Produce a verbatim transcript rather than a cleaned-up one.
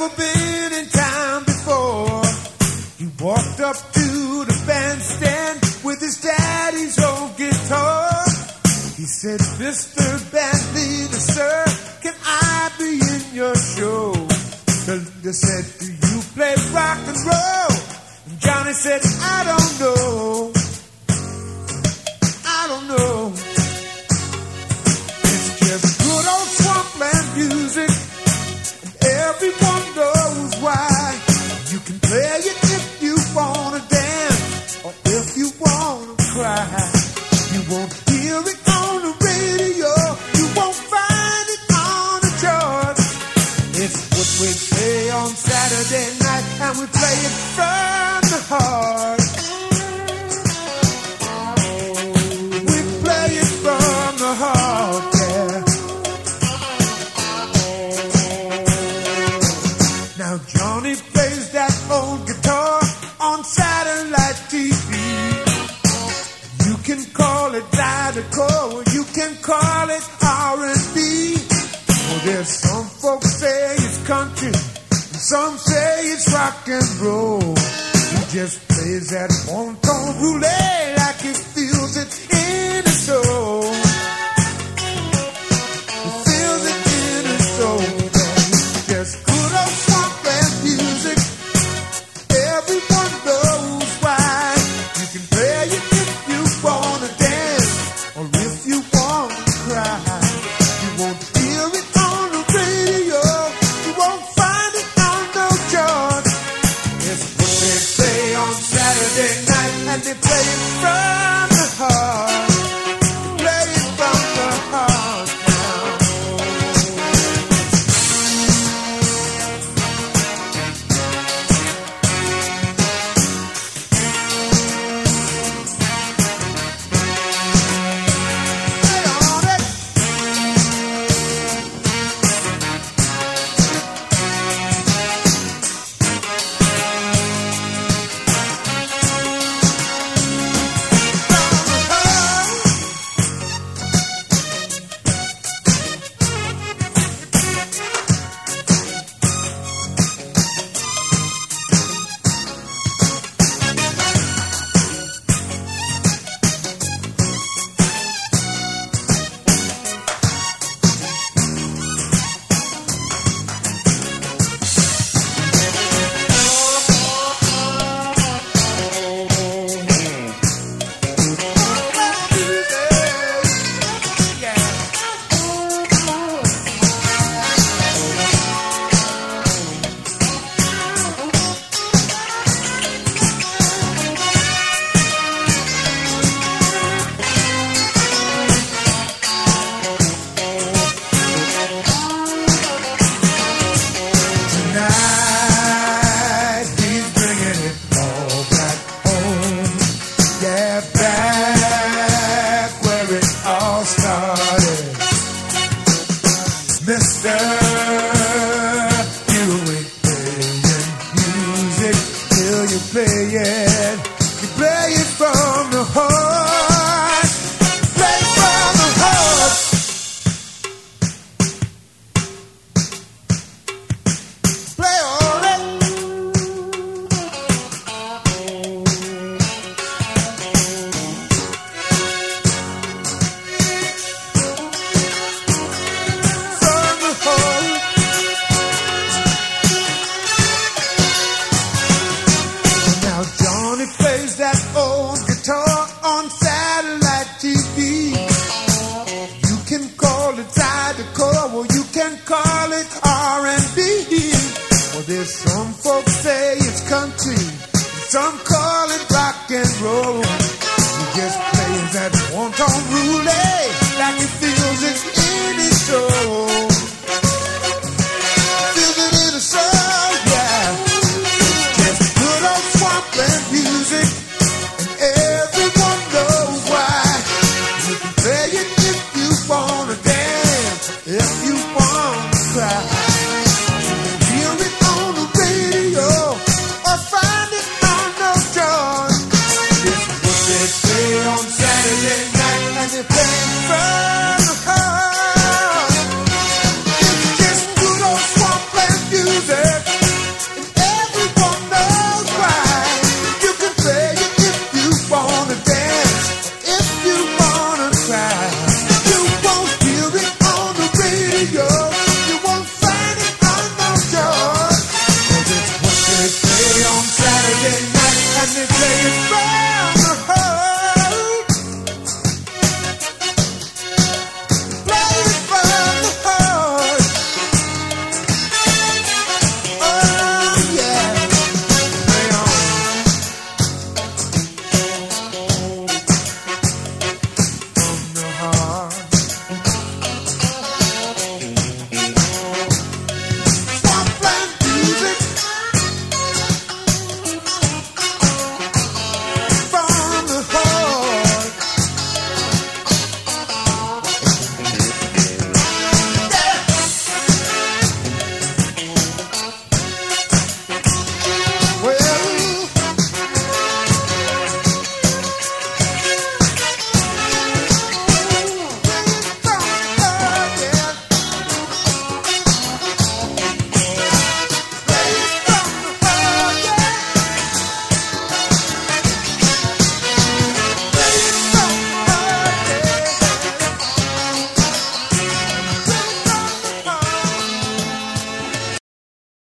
never been in town before. He walked up to the bandstand with his daddy's old guitar. He said, Mister Band Leader, sir, can I be in your show? The leader said, do you play rock and roll? And Johnny said, I don't know. I don't know. It's just good old swampland music, and everyone knows why. You can play it if you wanna dance, or if you wanna cry. You won't hear it on the radio, you won't find it on the charts. It's what we play on Saturday night, and we play it from the heart. We play it from the heart, yeah. Now Johnny plays that old guitar on satellite T V. You can call it Zydeco, or you can call it R and B. Well, there's some folks say it's country, and some say it's rock and roll. He just plays that one-tone roulette like he feels it in his soul. He feels it in his soul. It's just good old swampland music. Everyone knows why. You can play it if you wanna dance, or if you wanna cry. You won't hear it on the radio, you won't find it on no chart. It's what they play on Saturday night, and they play it from the heart. Play it from the heart now. Play on it. Tonight he's bringing it all back home. Yeah, back where it all started. Mister, you ain't playing music till you play it. You play it from the heart. Play it from the heart. Play on it. From the heart. Now Johnny plays that old guitar on satellite T V. You can call it Zydeco, or you can call it R and B. Well, there's some folks say it's country, some call it rock and roll.